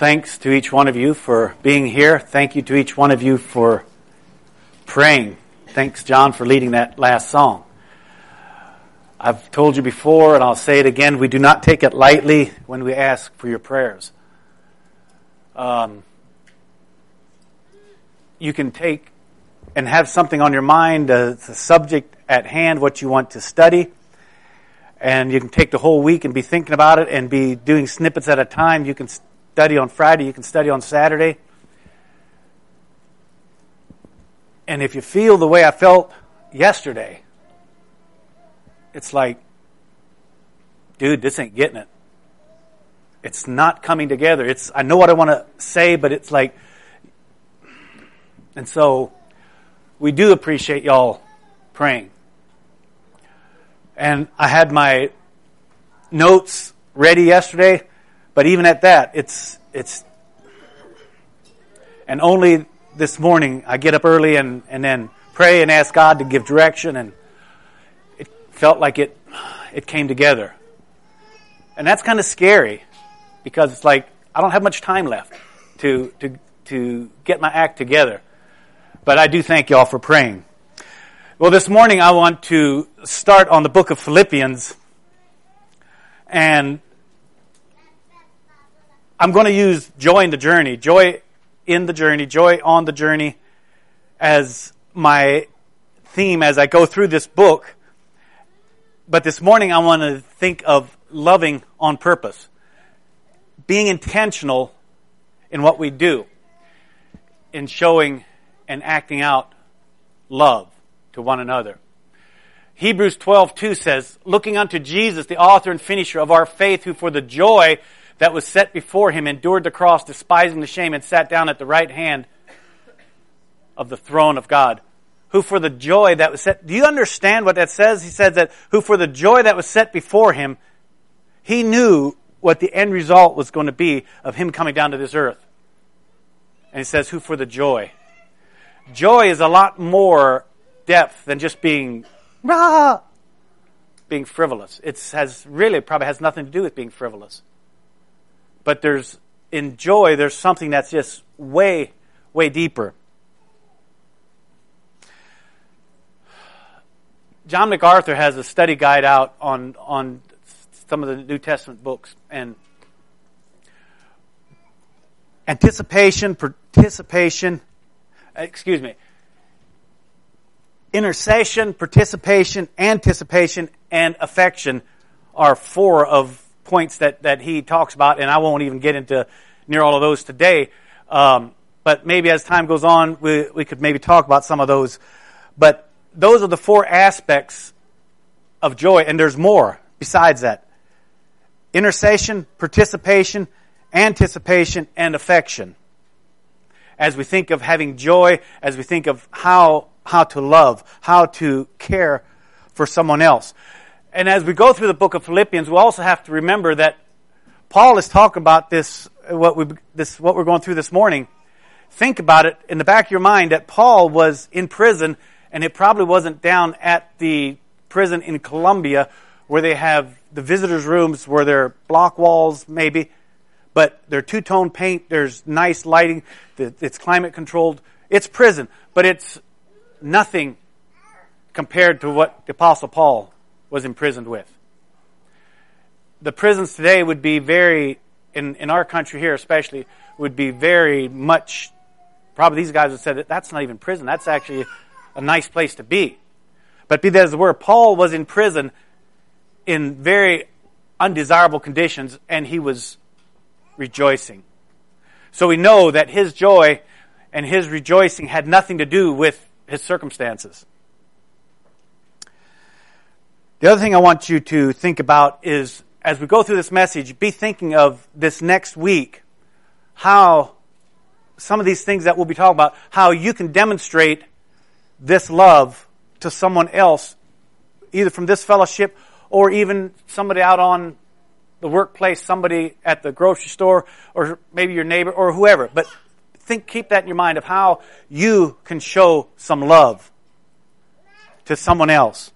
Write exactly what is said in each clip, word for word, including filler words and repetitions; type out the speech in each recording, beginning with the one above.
thanks to each one of you for being here. Thank you to each one of you for praying. Thanks, John, for leading that last song. I've told you before, and I'll say it again, we do not take it lightly when we ask for your prayers. Um, you can take and have something on your mind, uh, the subject at hand, what you want to study, and you can take the whole week and be thinking about it and be doing snippets at a time. You can study on Friday, you can study on Saturday. And if you feel the way I felt yesterday, it's like, dude, this ain't getting it. It's not coming together. It's I know what I want to say, but it's like, and so we do appreciate y'all praying. And I had my notes ready yesterday, but even at that, it's it's and only this morning I get up early and, and then pray and ask God to give direction, and it felt like it it came together. And that's kind of scary because it's like I don't have much time left to to to get my act together. But I do thank y'all for praying. Well, this morning I want to start on the book of Philippians, and I'm going to use joy in the journey, joy in the journey, joy on the journey as my theme as I go through this book. But this morning I want to think of loving on purpose, being intentional in what we do, in showing and acting out love to one another. Hebrews twelve two says, looking unto Jesus, the author and finisher of our faith, who for the joy that was set before him endured the cross, despising the shame, and sat down at the right hand of the throne of God. Who for the joy that was set... Do you understand what that says? He says that who for the joy that was set before him, he knew what the end result was going to be of him coming down to this earth. And he says, who for the joy. Joy is a lot more depth than just being rah, being frivolous. It has really probably has nothing to do with being frivolous. But there's in joy, there's something that's just way, way deeper. John MacArthur has a study guide out on on some of the New Testament books, and anticipation, participation, excuse me, intercession, participation, anticipation, and affection are four of points that, that he talks about, and I won't even get into near all of those today. Um, but maybe as time goes on, we, we could maybe talk about some of those. But those are the four aspects of joy, and there's more besides that. Intercession, participation, anticipation, and affection. As we think of having joy, as we think of how how to love, how to care for someone else. And as we go through the book of Philippians, we also have to remember that Paul is talking about this, what we this what we're going through this morning. Think about it in the back of your mind that Paul was in prison, and it probably wasn't down at the prison in Colombia where they have the visitors' rooms where there are block walls maybe, but they're two-tone paint, there's nice lighting, it's climate controlled. It's prison, but it's nothing compared to what the Apostle Paul was imprisoned with. The prisons today would be very, in, in our country here especially, would be very much, probably these guys would say that that's not even prison, that's actually a nice place to be. But be that as it were, Paul was in prison in very undesirable conditions, and he was rejoicing. So we know that his joy and his rejoicing had nothing to do with his circumstances. The other thing I want you to think about is, as we go through this message, be thinking of this next week, how some of these things that we'll be talking about, how you can demonstrate this love to someone else, either from this fellowship or even somebody out on the workplace, somebody at the grocery store, or maybe your neighbor, or whoever. But think, keep that in your mind of how you can show some love to someone else.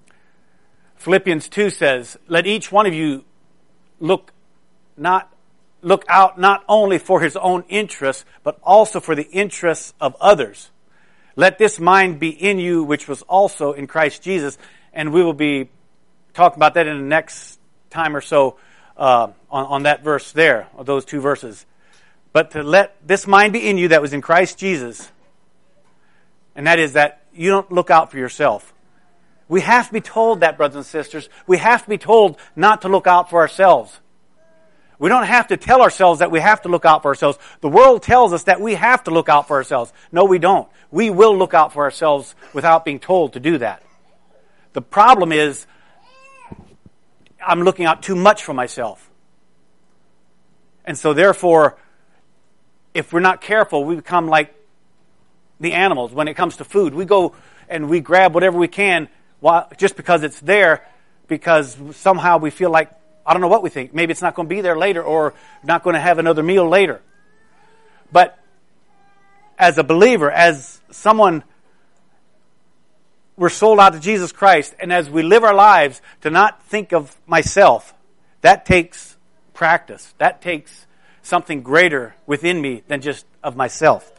Philippians two says, let each one of you look not look out not only for his own interests, but also for the interests of others. Let this mind be in you, which was also in Christ Jesus. And we will be talking about that in the next time or so uh, on, on that verse there, or those two verses. But to let this mind be in you that was in Christ Jesus, and that is that you don't look out for yourself. We have to be told that, brothers and sisters. We have to be told not to look out for ourselves. We don't have to tell ourselves that we have to look out for ourselves. The world tells us that we have to look out for ourselves. No, we don't. We will look out for ourselves without being told to do that. The problem is, I'm looking out too much for myself. And so therefore, if we're not careful, we become like the animals when it comes to food. We go and we grab whatever we can while, just because it's there, because somehow we feel like, I don't know what we think. Maybe it's not going to be there later, or not going to have another meal later. But as a believer, as someone, we're sold out to Jesus Christ, and as we live our lives to not think of myself, that takes practice. That takes something greater within me than just of myself.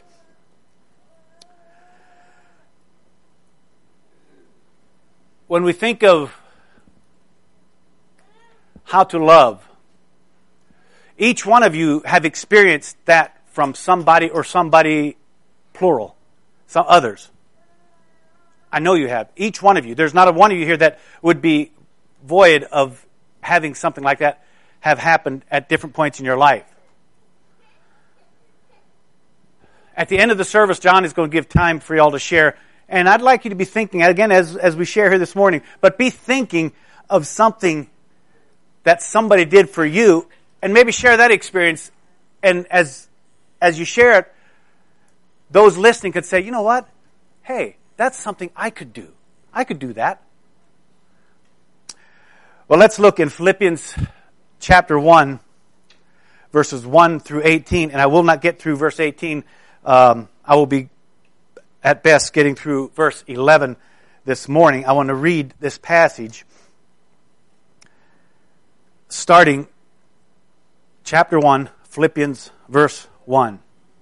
When we think of how to love, each one of you have experienced that from somebody or somebody, plural, some others. I know you have. Each one of you. There's not a one of you here that would be void of having something like that have happened at different points in your life. At the end of the service, John is going to give time for you all to share. And I'd like you to be thinking, again, as, as we share here this morning, but be thinking of something that somebody did for you, and maybe share that experience. And as as you share it, those listening could say, you know what? Hey, that's something I could do. I could do that. Well, let's look in Philippians chapter one, verses one through eighteen. And I will not get through verse eighteen. Um, I will be, at best, getting through verse eleven this morning. I want to read this passage, starting chapter one, Philippians verse one.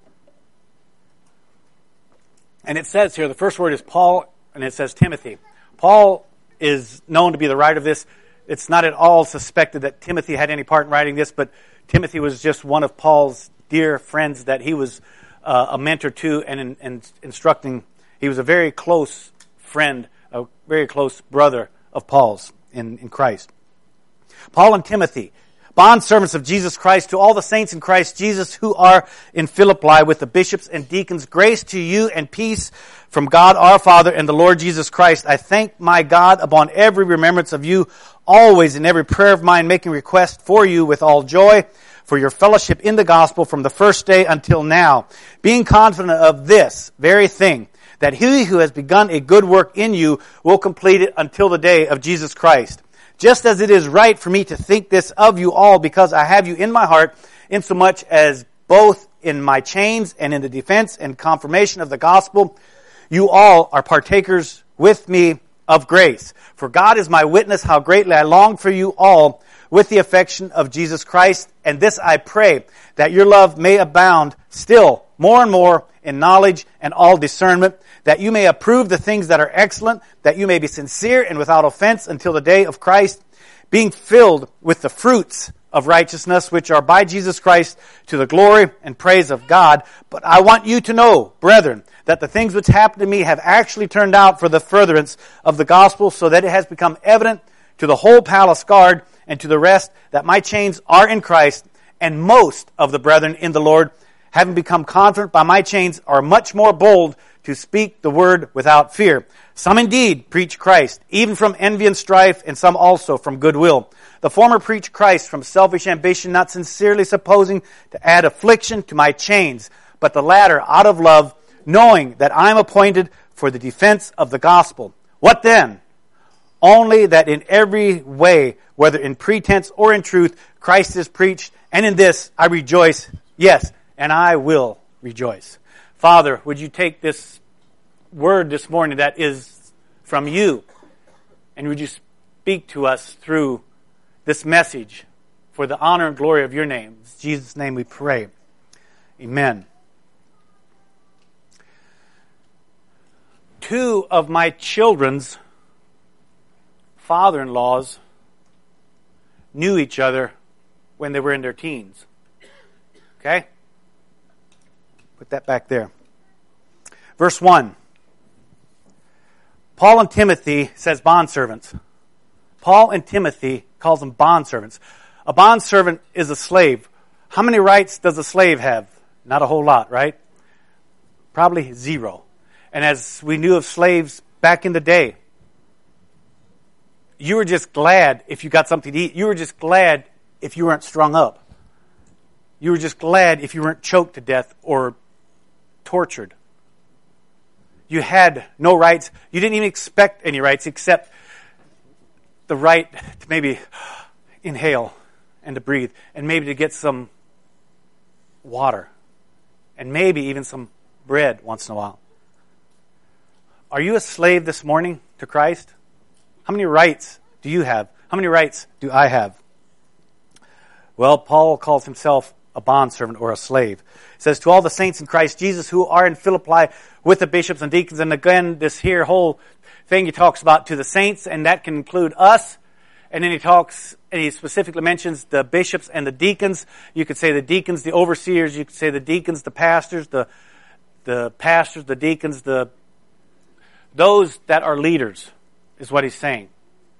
And it says here, the first word is Paul, and it says Timothy. Paul is known to be the writer of this. It's not at all suspected that Timothy had any part in writing this, but Timothy was just one of Paul's dear friends that he was uh, a mentor to and in, in instructing. He was a very close friend, a very close brother of Paul's in, in Christ. Paul and Timothy, bondservants of Jesus Christ, to all the saints in Christ Jesus who are in Philippi with the bishops and deacons, grace to you and peace from God our Father and the Lord Jesus Christ. I thank my God upon every remembrance of you, always in every prayer of mine, making request for you with all joy, for your fellowship in the gospel from the first day until now, being confident of this very thing, that he who has begun a good work in you will complete it until the day of Jesus Christ. Just as it is right for me to think this of you all, because I have you in my heart, insomuch as both in my chains and in the defense and confirmation of the gospel, you all are partakers with me of grace. For God is my witness how greatly I long for you all with the affection of Jesus Christ. And this I pray, that your love may abound still more and more in knowledge and all discernment, that you may approve the things that are excellent, that you may be sincere and without offense until the day of Christ, being filled with the fruits of righteousness, which are by Jesus Christ to the glory and praise of God. But I want you to know, brethren, that the things which happened to me have actually turned out for the furtherance of the gospel, so that it has become evident to the whole palace guard and to the rest that my chains are in Christ, and most of the brethren in the Lord, having become confident by my chains, are much more bold to speak the word without fear. Some indeed preach Christ, even from envy and strife, and some also from goodwill. The former preach Christ from selfish ambition, not sincerely supposing to add affliction to my chains, but the latter out of love, knowing that I am appointed for the defense of the gospel. What then? Only that in every way, whether in pretense or in truth, Christ is preached, and in this I rejoice, yes, and I will rejoice. Father, would you take this word this morning that is from you, and would you speak to us through this message for the honor and glory of your name. In Jesus' name we pray. Amen. Two of my children's father-in-laws knew each other when they were in their teens. Okay? Put that back there. Verse one. Paul and Timothy says bondservants. Paul and Timothy calls them bondservants. A bondservant is a slave. How many rights does a slave have? Not a whole lot, right? Probably zero. And as we knew of slaves back in the day, you were just glad if you got something to eat. You were just glad if you weren't strung up. You were just glad if you weren't choked to death or tortured. You had no rights. You didn't even expect any rights except the right to maybe inhale and to breathe and maybe to get some water and maybe even some bread once in a while. Are you a slave this morning to Christ? How many rights do you have? How many rights do I have? Well, Paul calls himself a bondservant or a slave. It says, to all the saints in Christ Jesus who are in Philippi with the bishops and deacons. And again, this here whole thing he talks about to the saints, and that can include us. And then he talks, and he specifically mentions the bishops and the deacons. You could say the deacons, the overseers. You could say the deacons, the pastors, the the pastors, the deacons, the those that are leaders, is what he's saying.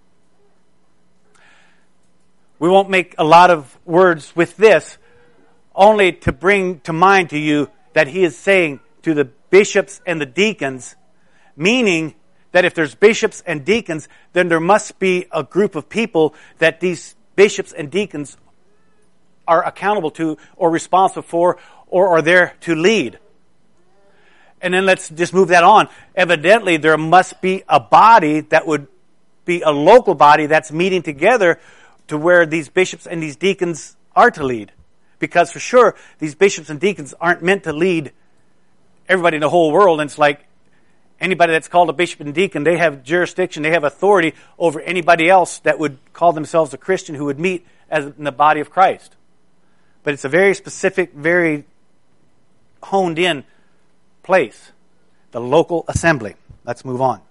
We won't make a lot of words with this, only to bring to mind to you that he is saying to the bishops and the deacons, meaning that if there's bishops and deacons, then there must be a group of people that these bishops and deacons are accountable to or responsible for or are there to lead. And then let's just move that on. Evidently, there must be a body that would be a local body that's meeting together to where these bishops and these deacons are to lead. Because for sure, these bishops and deacons aren't meant to lead everybody in the whole world. And it's like anybody that's called a bishop and deacon, they have jurisdiction, they have authority over anybody else that would call themselves a Christian who would meet as in the body of Christ. But it's a very specific, very honed in place. The local assembly. Let's move on.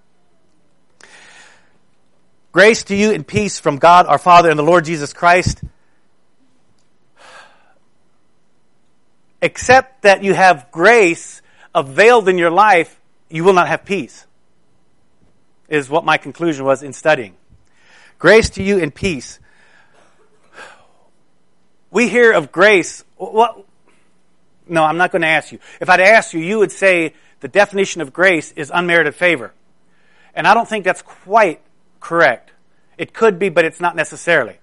Grace to you and peace from God our Father and the Lord Jesus Christ. Except that you have grace availed in your life, you will not have peace, is what my conclusion was in studying. Grace to you and peace. We hear of grace. What? No, I'm not going to ask you. If I'd ask you, you would say the definition of grace is unmerited favor. And I don't think that's quite correct. It could be, but it's not necessarily.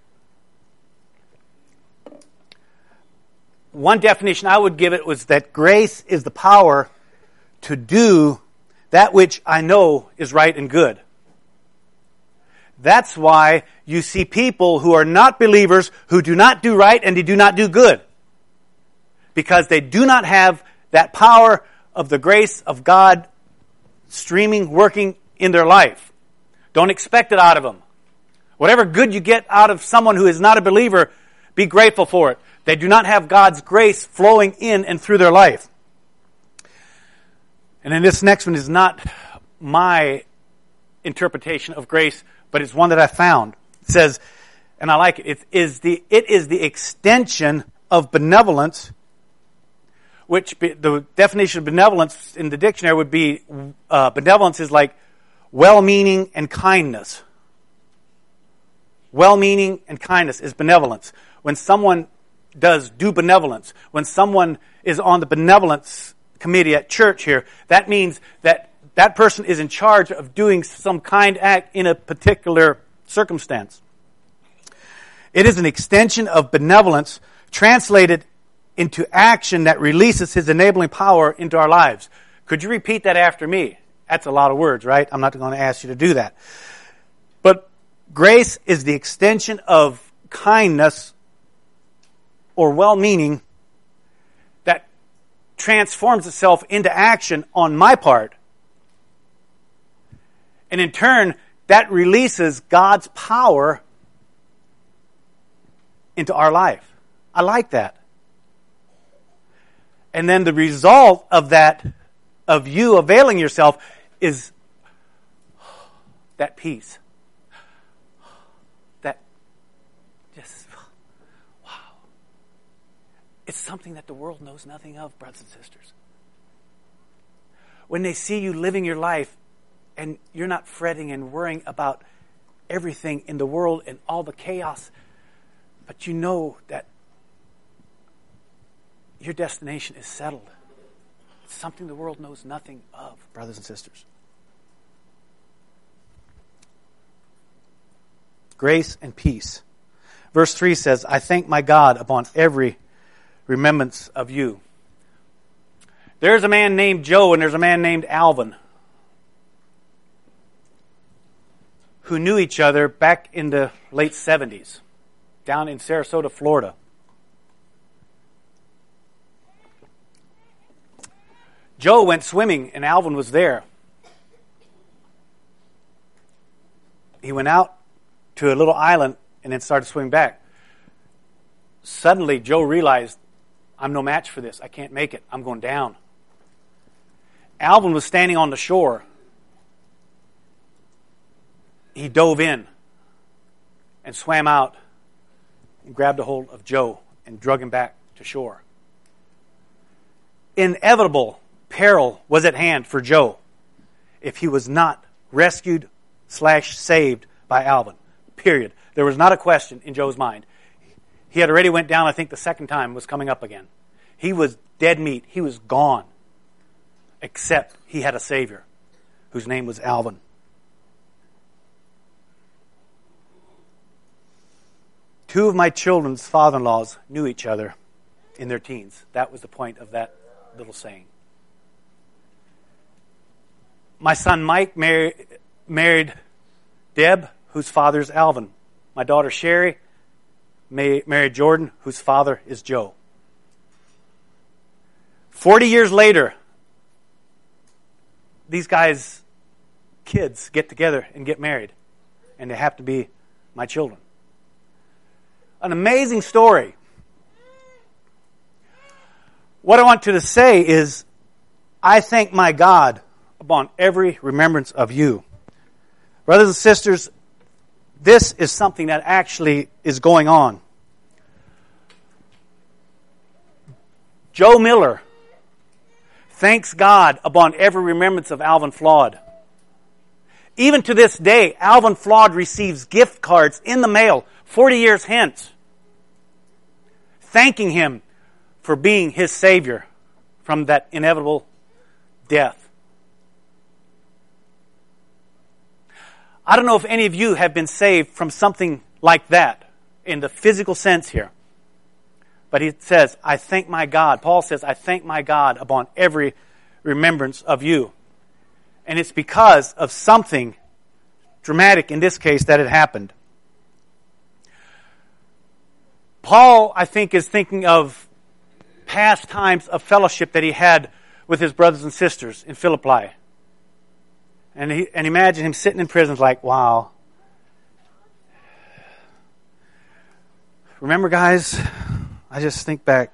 One definition I would give it was that grace is the power to do that which I know is right and good. That's why you see people who are not believers who do not do right and they do not do good. Because they do not have that power of the grace of God streaming, working in their life. Don't expect it out of them. Whatever good you get out of someone who is not a believer, be grateful for it. They do not have God's grace flowing in and through their life. And then this next one is not my interpretation of grace, but it's one that I found. It says, and I like it, it is the, it is the extension of benevolence, which be, the definition of benevolence in the dictionary would be, uh, benevolence is like well-meaning and kindness. Well-meaning and kindness is benevolence. When someone does do benevolence, when someone is on the benevolence committee at church here, that means that that person is in charge of doing some kind act in a particular circumstance. It is an extension of benevolence translated into action that releases His enabling power into our lives. Could you repeat that after me? That's a lot of words, right? I'm not going to ask you to do that. But grace is the extension of kindness or well-meaning that transforms itself into action on my part. And in turn, that releases God's power into our life. I like that. And then the result of that, of you availing yourself, is that peace. That just, wow. It's something that the world knows nothing of, brothers and sisters. When they see you living your life and you're not fretting and worrying about everything in the world and all the chaos, but you know that your destination is settled. It's something the world knows nothing of, brothers and sisters. Grace and peace. Verse three says, I thank my God upon every remembrance of you. There's a man named Joe and there's a man named Alvin who knew each other back in the late seventies down in Sarasota, Florida. Joe went swimming and Alvin was there. He went out to a little island and then started swimming back. Suddenly, Joe realized, I'm no match for this. I can't make it. I'm going down. Alvin was standing on the shore. He dove in and swam out and grabbed a hold of Joe and drug him back to shore. Inevitable peril was at hand for Joe if he was not rescued slash saved by Alvin. Period. There was not a question in Joe's mind. He had already went down, I think the second time was coming up again. He was dead meat. He was gone. Except he had a Savior whose name was Alvin. Two of my children's father-in-laws knew each other in their teens. That was the point of that little saying. My son Mike married, married Deb, whose father is Alvin. My daughter Sherry married Jordan, whose father is Joe. Forty years later, these guys' kids get together and get married. And they have to be my children. An amazing story. What I want you to say is, I thank my God upon every remembrance of you. Brothers and sisters, this is something that actually is going on. Joe Miller thanks God upon every remembrance of Alvin Flood. Even to this day, Alvin Flood receives gift cards in the mail forty years hence, thanking him for being his Savior from that inevitable death. I don't know if any of you have been saved from something like that in the physical sense here. But he says, I thank my God. Paul says, I thank my God upon every remembrance of you. And it's because of something dramatic in this case that had happened. Paul, I think, is thinking of past times of fellowship that he had with his brothers and sisters in Philippi. And he, and imagine him sitting in prison like, wow. Remember, guys, I just think back.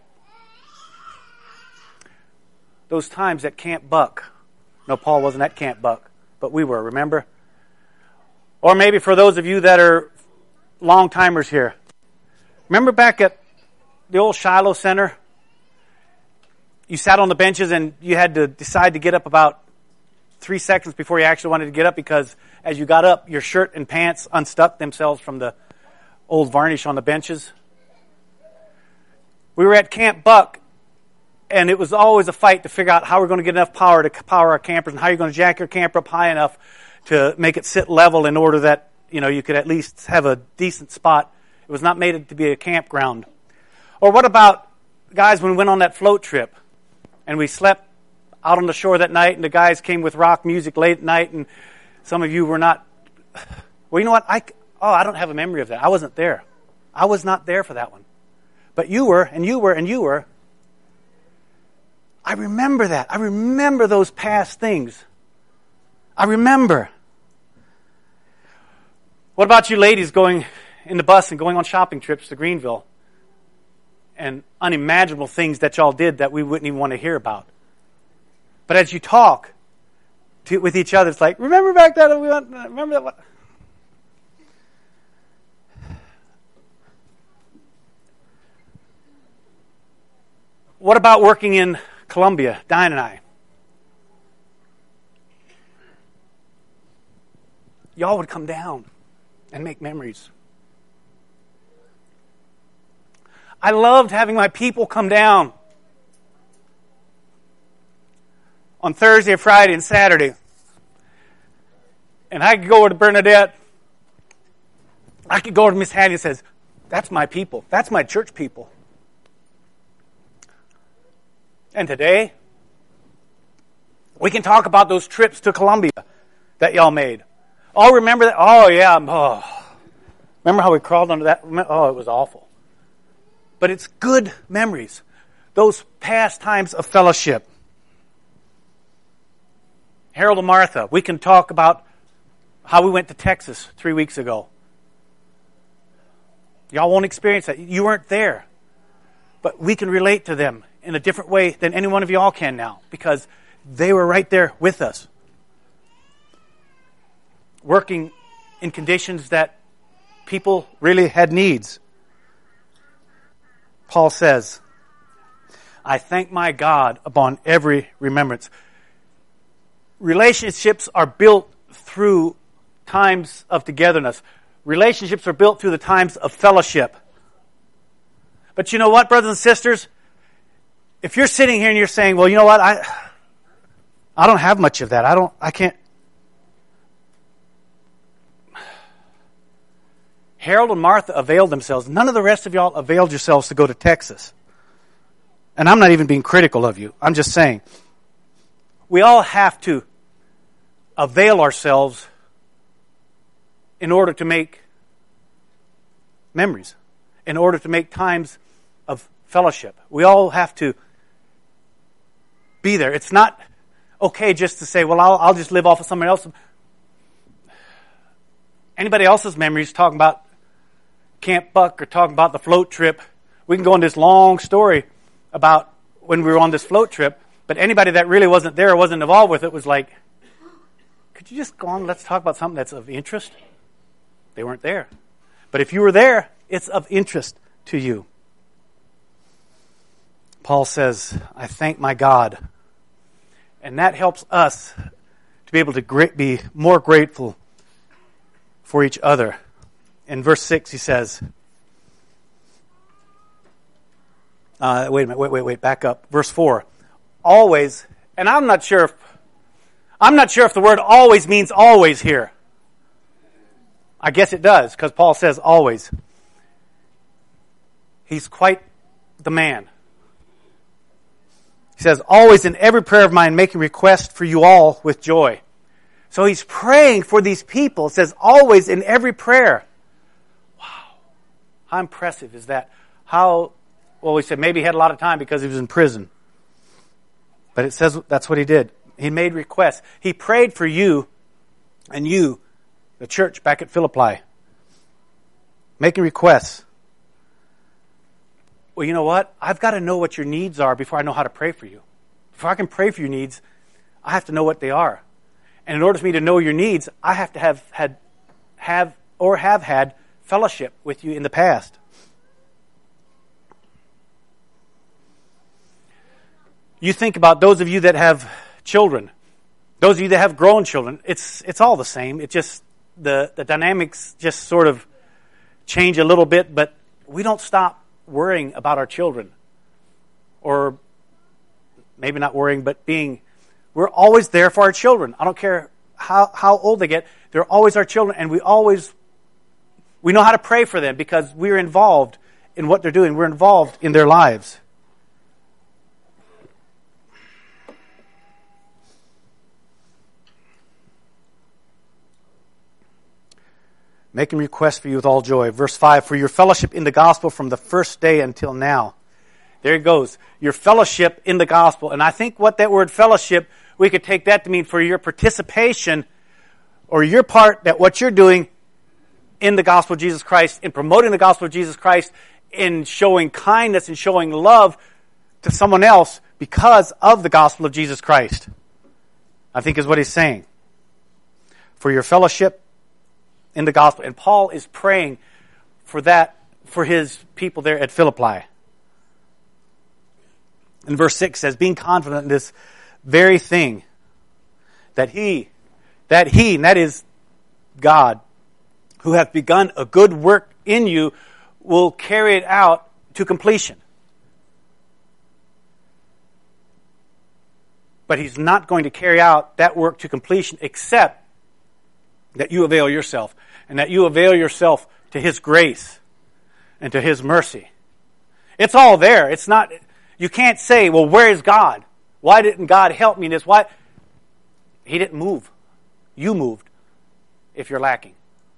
Those times at Camp Buck. No, Paul wasn't at Camp Buck, but we were, remember? Or maybe for those of you that are long-timers here. Remember back at the old Shiloh Center? You sat on the benches and you had to decide to get up about three seconds before you actually wanted to get up because as you got up, your shirt and pants unstuck themselves from the old varnish on the benches. We were at Camp Buck, and it was always a fight to figure out how we're going to get enough power to power our campers and how you're going to jack your camper up high enough to make it sit level in order that, you know, you could at least have a decent spot. It was not made to be a campground. Or what about, guys, when we went on that float trip and we slept out on the shore that night, and the guys came with rock music late at night, and some of you were not. Well, you know what? I, oh, I don't have a memory of that. I wasn't there. I was not there for that one. But you were, and you were, and you were. I remember that. I remember those past things. I remember. What about you ladies going in the bus and going on shopping trips to Greenville and unimaginable things that y'all did that we wouldn't even want to hear about. But as you talk to, with each other, it's like, remember back then we went, remember that? What? What about working in Colombia, Diane and I? Y'all would come down and make memories. I loved having my people come down on Thursday, Friday, and Saturday. And I could go over to Bernadette. I could go to Miss Hattie and says, that's my people. That's my church people. And today, we can talk about those trips to Colombia that y'all made. Oh, remember that? Oh, yeah. Oh. Remember how we crawled under that? Oh, it was awful. But it's good memories. Those past times of fellowship. Harold and Martha, we can talk about how we went to Texas three weeks ago. Y'all won't experience that. You weren't there. But we can relate to them in a different way than any one of y'all can now, because they were right there with us. Working in conditions that people really had needs. Paul says, I thank my God upon every remembrance. Relationships are built through times of togetherness. Relationships are built through the times of fellowship. But you know what, brothers and sisters? If you're sitting here and you're saying, well, you know what, I I don't have much of that. I don't, I can't. Harold and Martha availed themselves. None of the rest of y'all availed yourselves to go to Texas. And I'm not even being critical of you. I'm just saying, we all have to avail ourselves in order to make memories, in order to make times of fellowship. We all have to be there. It's not okay just to say, well, I'll, I'll just live off of someone else. Anybody else's memories talking about Camp Buck or talking about the float trip, we can go on this long story about when we were on this float trip, but anybody that really wasn't there or wasn't involved with it was like, could you just go on, let's talk about something that's of interest? They weren't there. But if you were there, it's of interest to you. Paul says, I thank my God. And that helps us to be able to great, be more grateful for each other. In verse six, he says, uh, wait a minute, wait, wait, wait, back up. Verse four, always, and I'm not sure if, I'm not sure if the word always means always here. I guess it does, because Paul says always. He's quite the man. He says, always in every prayer of mine, making request for you all with joy. So he's praying for these people. It says, always in every prayer. Wow. How impressive is that? How, well, we said maybe he had a lot of time because he was in prison. But it says that's what he did. He made requests. He prayed for you and you, the church back at Philippi. Making requests. Well, you know what? I've got to know what your needs are before I know how to pray for you. Before I can pray for your needs, I have to know what they are. And in order for me to know your needs, I have to have had, have or have had fellowship with you in the past. You think about those of you that have children, those of you that have grown children. It's it's all the same. It just the the dynamics just sort of change a little bit, but we don't stop worrying about our children, or maybe not worrying, but being, we're always there for our children. I don't care how, how old they get. They're always our children, and we always, we know how to pray for them because we're involved in what they're doing. We're involved in their lives. Making requests for you with all joy. Verse five, for your fellowship in the gospel from the first day until now. There it goes. Your fellowship in the gospel. And I think what that word fellowship, we could take that to mean for your participation or your part that what you're doing in the gospel of Jesus Christ, in promoting the gospel of Jesus Christ, in showing kindness and showing love to someone else because of the gospel of Jesus Christ. I think is what he's saying. For your fellowship in the gospel. And Paul is praying for that, for his people there at Philippi. And verse six says, being confident in this very thing, that he, that he, and that is God, who hath begun a good work in you, will carry it out to completion. But he's not going to carry out that work to completion except that you avail yourself, and that you avail yourself to his grace and to his mercy. It's all there. It's not, you can't say, well, where is God? Why didn't God help me in this? Why? He didn't move. You moved if you're lacking.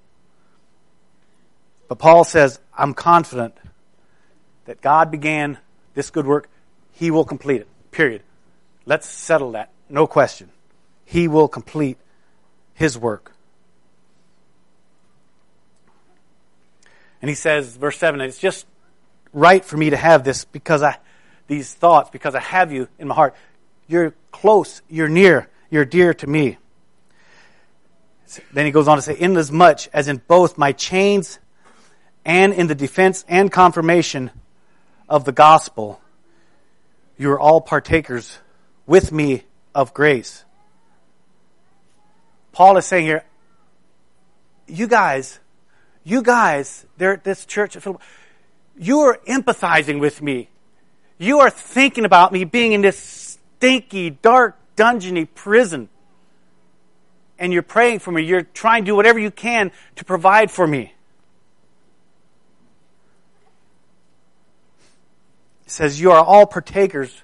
But Paul says, I'm confident that God began this good work. He will complete it. Period. Let's settle that. No question. He will complete his work. And he says, verse seven, it's just right for me to have this because I, these thoughts, because I have you in my heart. You're close, you're near, you're dear to me. Then he goes on to say, inasmuch as in both my chains and in the defense and confirmation of the gospel, you are all partakers with me of grace. Paul is saying here, you guys, you guys, there at this church at Philippi, you are empathizing with me. You are thinking about me being in this stinky, dark, dungeony prison. And you're praying for me. You're trying to do whatever you can to provide for me. It says, you are all partakers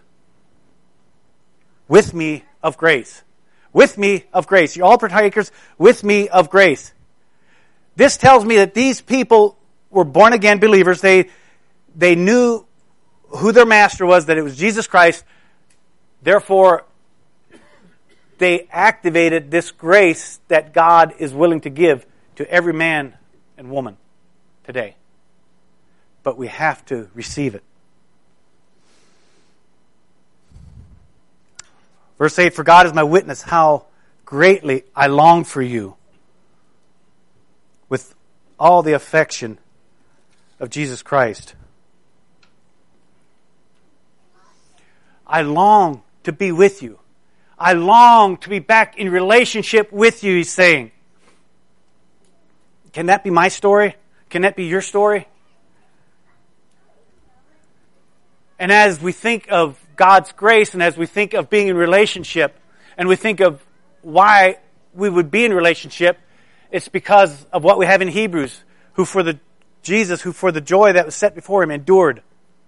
with me of grace. With me of grace. You're all partakers with me of grace. This tells me that these people were born again believers. They, they knew who their master was, that it was Jesus Christ. Therefore, they activated this grace that God is willing to give to every man and woman today. But we have to receive it. Verse eight, for God is my witness how greatly I long for you with all the affection of Jesus Christ. I long to be with you. I long to be back in relationship with you, he's saying. Can that be my story? Can that be your story? And as we think of God's grace and as we think of being in relationship and we think of why we would be in relationship, it's because of what we have in Hebrews, who for the Jesus, who for the joy that was set before him endured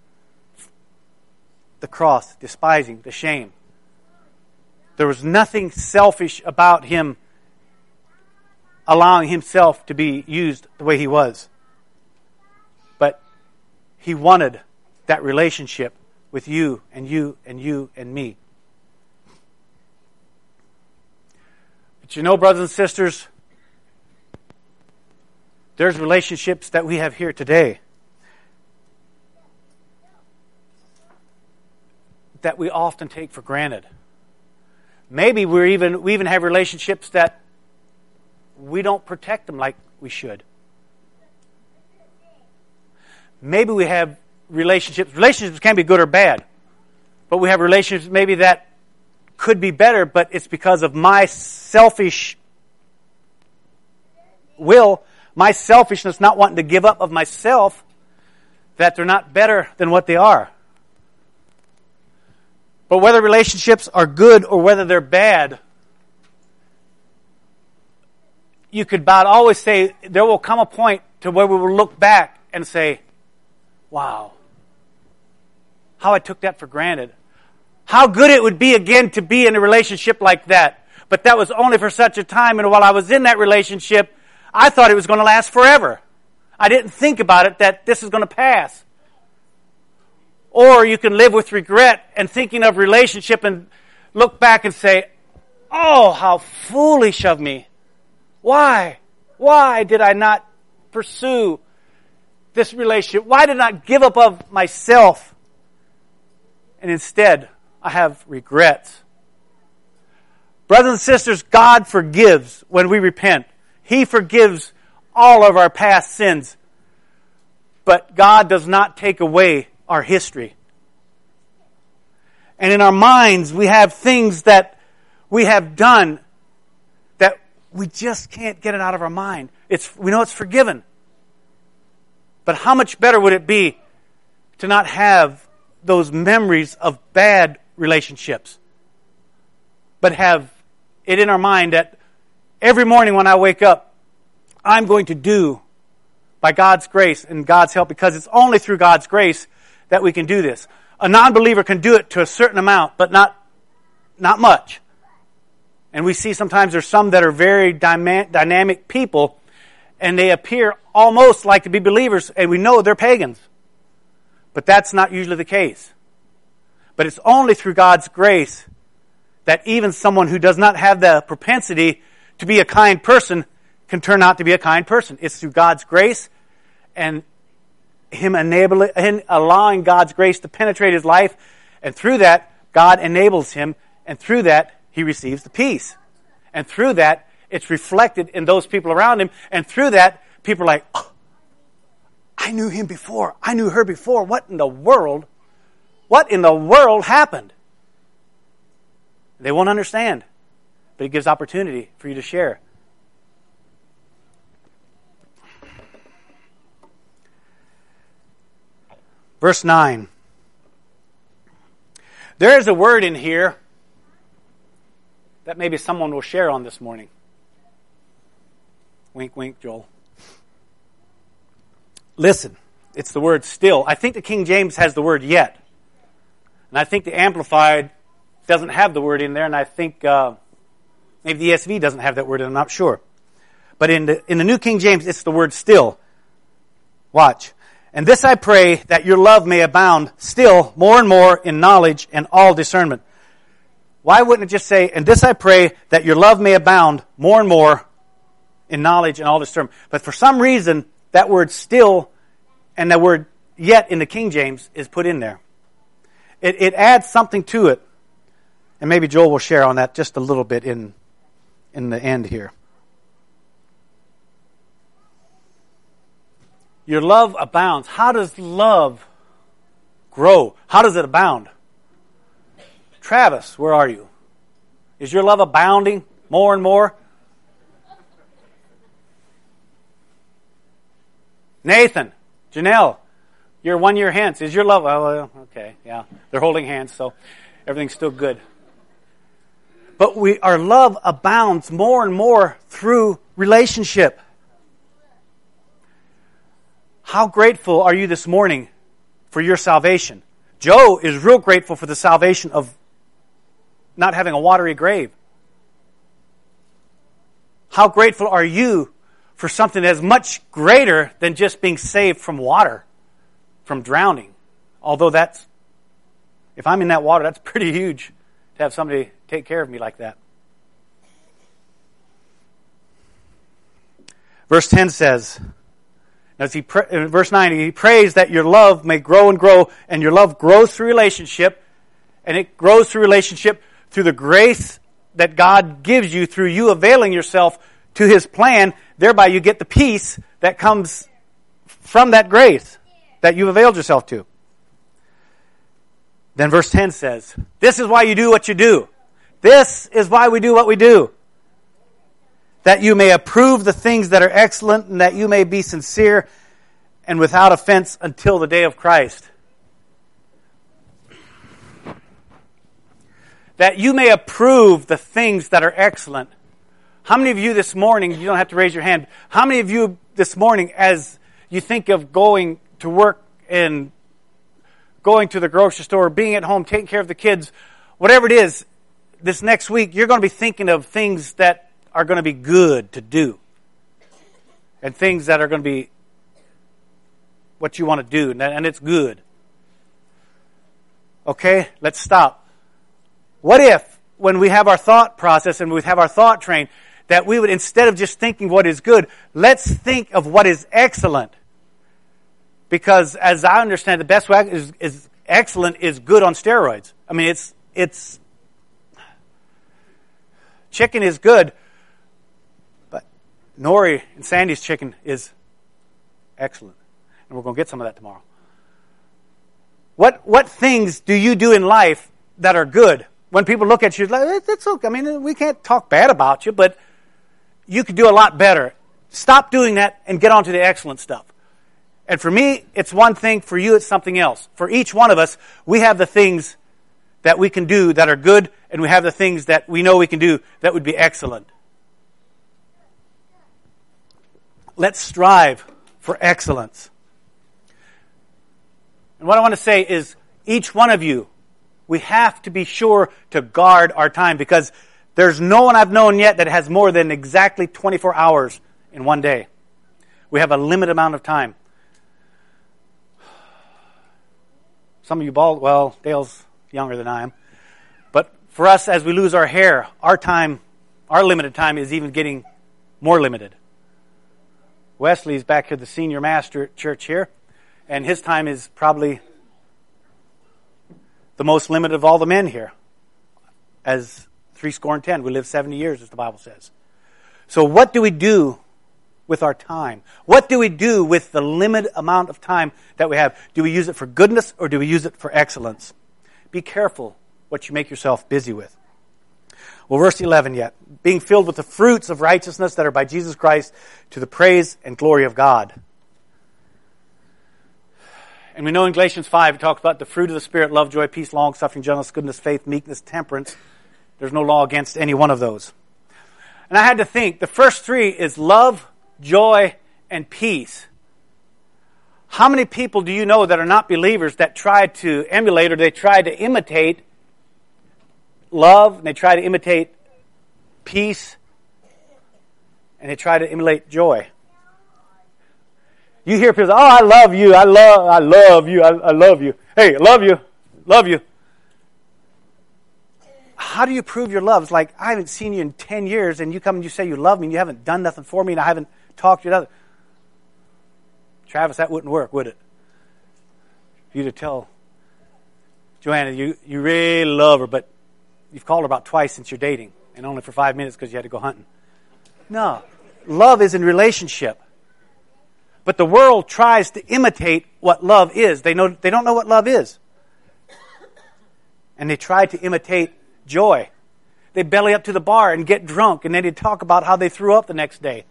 the cross, despising the shame. There was nothing selfish about him allowing himself to be used the way he was. But he wanted that relationship with you and you and you and me. But you know, brothers and sisters, there's relationships that we have here today that we often take for granted. Maybe we're even we even have relationships that we don't protect them like we should. Maybe we have relationships. Relationships can be good or bad. But we have relationships maybe that could be better, but it's because of my selfish will, my selfishness, not wanting to give up of myself, that they're not better than what they are. But whether relationships are good or whether they're bad, you could about always say there will come a point to where we will look back and say, wow, how I took that for granted. How good it would be again to be in a relationship like that. But that was only for such a time, and while I was in that relationship, I thought it was going to last forever. I didn't think about it that this is going to pass. Or you can live with regret and thinking of relationship and look back and say, oh, how foolish of me. Why? Why did I not pursue this relationship? Why did I not give up of myself? And instead, I have regrets. Brothers and sisters, God forgives when we repent. He forgives all of our past sins. But God does not take away our history. And in our minds, we have things that we have done that we just can't get it out of our mind. It's, we know it's forgiven. But how much better would it be to not have those memories of bad relationships, but have it in our mind that every morning when I wake up, I'm going to do by God's grace and God's help, because it's only through God's grace that we can do this. A non-believer can do it to a certain amount, but not, not much. And we see sometimes there's some that are very dyma- dynamic people, and they appear almost like to be believers, and we know they're pagans. But that's not usually the case. But it's only through God's grace that even someone who does not have the propensity to be a kind person can turn out to be a kind person. It's through God's grace and Him enabling, Him allowing God's grace to penetrate his life, and through that, God enables him, and through that, he receives the peace. And through that, it's reflected in those people around him, and through that, people are like, oh, I knew him before. I knew her before. What in the world? What in the world happened? They won't understand, but it gives opportunity for you to share. Verse nine. There is a word in here that maybe someone will share on this morning. Wink, wink, Joel. Listen, it's the word still. I think the King James has the word yet. And I think the Amplified doesn't have the word in there, and I think uh, maybe the E S V doesn't have that word, and I'm not sure. But in the, in the New King James, it's the word still. Watch. And this I pray, that your love may abound still more and more in knowledge and all discernment. Why wouldn't it just say, and this I pray, that your love may abound more and more in knowledge and all discernment? But for some reason, that word still and that word yet in the King James is put in there. It, it adds something to it. And maybe Joel will share on that just a little bit in, in the end here. Your love abounds. How does love grow? How does it abound? Travis, where are you? Is your love abounding more and more? Nathan, Janelle, you're one year hence. Is your love... Oh, okay, yeah. They're holding hands, so everything's still good. But we, our love abounds more and more through relationship. How grateful are you this morning for your salvation? Joe is real grateful for the salvation of not having a watery grave. How grateful are you for something that is much greater than just being saved from water, from drowning? Although that's, if I'm in that water, that's pretty huge to have somebody take care of me like that. Verse ten says, as he in verse nine, he prays that your love may grow and grow, and your love grows through relationship, and it grows through relationship through the grace that God gives you through you availing yourself to His plan. Thereby you get the peace that comes from that grace that you've availed yourself to. Then verse ten says, this is why you do what you do. This is why we do what we do. That you may approve the things that are excellent, and that you may be sincere and without offense until the day of Christ. That you may approve the things that are excellent. How many of you this morning, you don't have to raise your hand, how many of you this morning, as you think of going to work and going to the grocery store, being at home, taking care of the kids, whatever it is, this next week, you're going to be thinking of things that are going to be good to do. And things that are going to be what you want to do. And it's good. Okay, let's stop. What if, when we have our thought process and we have our thought train, that we would, instead of just thinking what is good, let's think of what is excellent. Because as I understand, the best way is, is excellent is good on steroids. I mean, it's it's chicken is good, but Nori and Sandy's chicken is excellent. And we're going to get some of that tomorrow. What what things do you do in life that are good? When people look at you, like, it's okay. I mean, we can't talk bad about you, but you could do a lot better. Stop doing that and get on to the excellent stuff. And for me, it's one thing. For you, it's something else. For each one of us, we have the things that we can do that are good, and we have the things that we know we can do that would be excellent. Let's strive for excellence. And what I want to say is, each one of you, we have to be sure to guard our time, because there's no one I've known yet that has more than exactly twenty-four hours in one day. We have a limited amount of time. Some of you bald, well, Dale's younger than I am. But for us, as we lose our hair, our time, our limited time is even getting more limited. Wesley's back here, the senior master at church here, and his time is probably the most limited of all the men here. As three score and ten, we live seventy years, as the Bible says. So what do we do with our time? What do we do with the limited amount of time that we have? Do we use it for goodness, or do we use it for excellence? Be careful what you make yourself busy with. Well, verse eleven yet. Being filled with the fruits of righteousness that are by Jesus Christ, to the praise and glory of God. And we know in Galatians five, it talks about the fruit of the Spirit: love, joy, peace, long-suffering, gentleness, goodness, faith, meekness, temperance. There's no law against any one of those. And I had to think, the first three is love, joy, and peace. How many people do you know that are not believers that try to emulate, or they try to imitate love, and they try to imitate peace, and they try to emulate joy? You hear people say, "Oh, I love you, I love, I love you, I, I love you. Hey, I love you, love you." How do you prove your love? It's like, I haven't seen you in ten years, and you come and you say you love me, and you haven't done nothing for me, and I haven't talked to you. Travis, that wouldn't work, would it? For you to tell Joanna you, you really love her, but you've called her about twice since you're dating, and only for five minutes because you had to go hunting. No. Love is in relationship. But the world tries to imitate what love is. They know they don't know what love is. And they try to imitate joy. They belly up to the bar and get drunk, and then they talk about how they threw up the next day.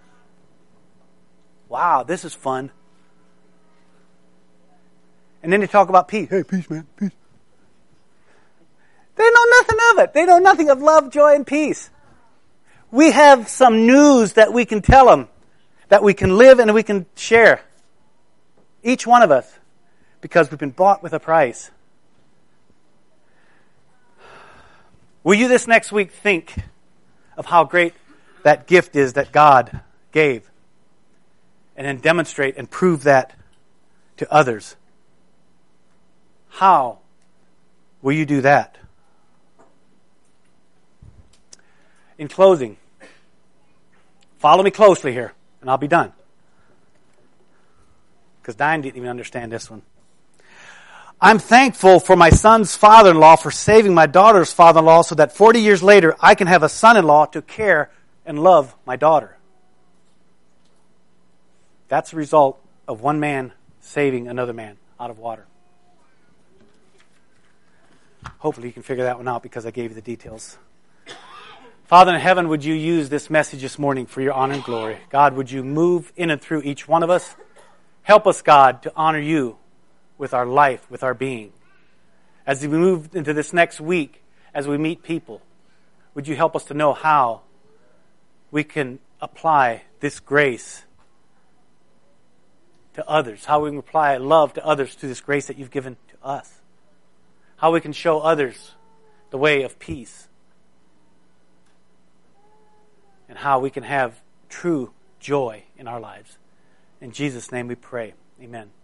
Wow, this is fun. And then they talk about peace. Hey, peace, man, peace. They know nothing of it. They know nothing of love, joy, and peace. We have some news that we can tell them, that we can live and we can share. Each one of us, because we've been bought with a price. Will you this next week think of how great that gift is that God gave, and then demonstrate and prove that to others? How will you do that? In closing, follow me closely here, and I'll be done. Because Diane didn't even understand this one. I'm thankful for my son's father-in-law for saving my daughter's father-in-law, so that forty years later I can have a son-in-law to care and love my daughter. That's the result of one man saving another man out of water. Hopefully you can figure that one out, because I gave you the details. Father in heaven, would you use this message this morning for your honor and glory? God, would you move in and through each one of us? Help us, God, to honor you with our life, with our being. As we move into this next week, as we meet people, would you help us to know how we can apply this grace to others, how we can apply love to others through this grace that you've given to us, how we can show others the way of peace, and how we can have true joy in our lives. In Jesus' name we pray. Amen.